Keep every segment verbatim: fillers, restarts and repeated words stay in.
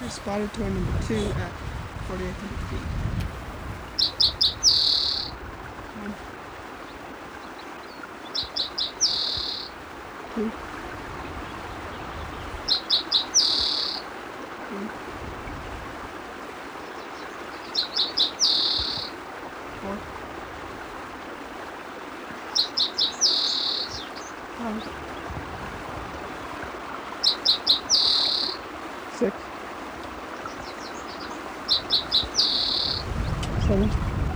I spotted toy number two at forty-eight hundred feet. One, two, three, four, five, six, seven,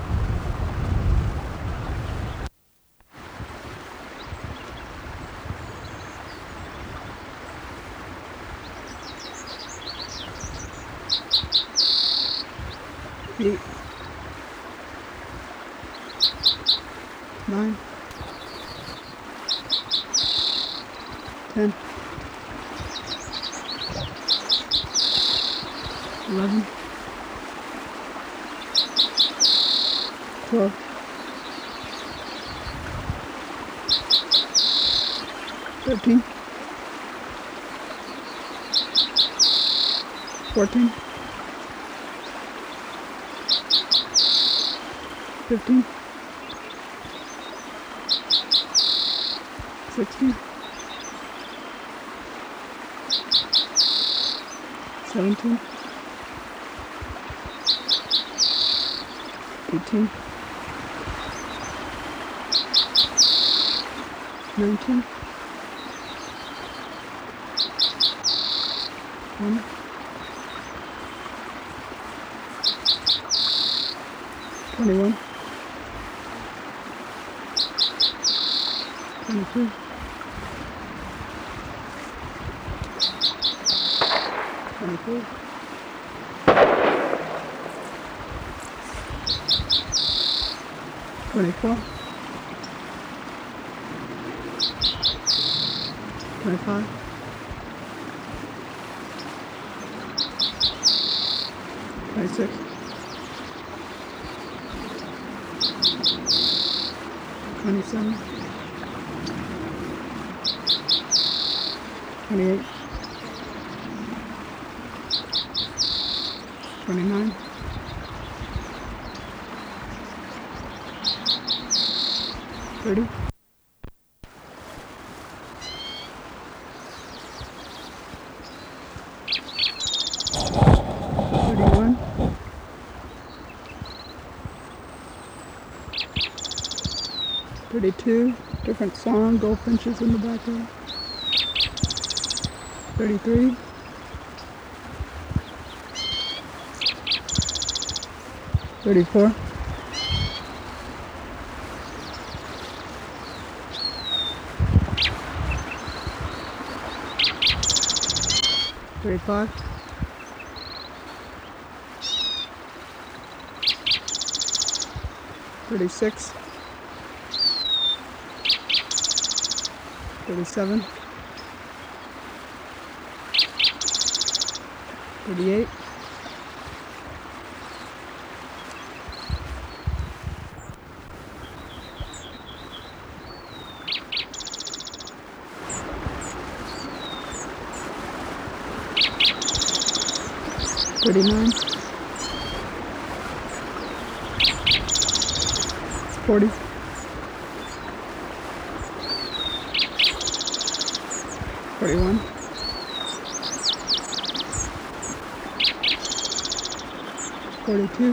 eight, nine, ten, eleven, twelve, thirteen, fourteen, fifteen, sixteen, seventeen, eighteen, nineteen, twenty, twenty-one, twenty-two, twenty-three, twenty-four, twenty-five, twenty-six, twenty-seven, twenty-eight, twenty-nine, thirty, thirty-one, thirty-two, different song, goldfinches in the background, thirty-three, thirty-four, thirty-five, thirty-six, thirty-seven, thirty-eight, thirty-nine, forty, forty-one, forty-two,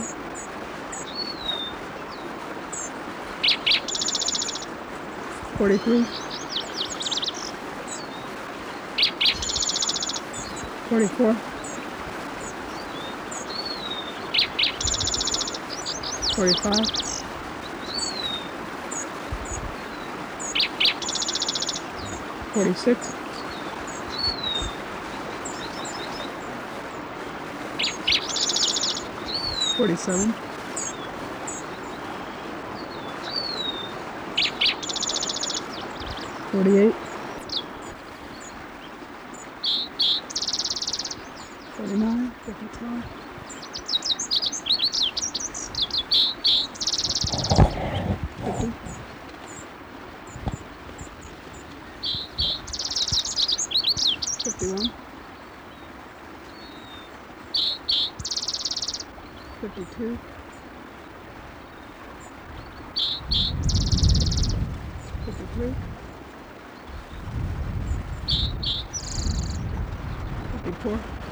forty-three, forty-four, forty-five, forty-six, forty-seven, forty-eight, forty-nine, different song, fifty, fifty-one, fifty-two, fifty-three, fifty-four,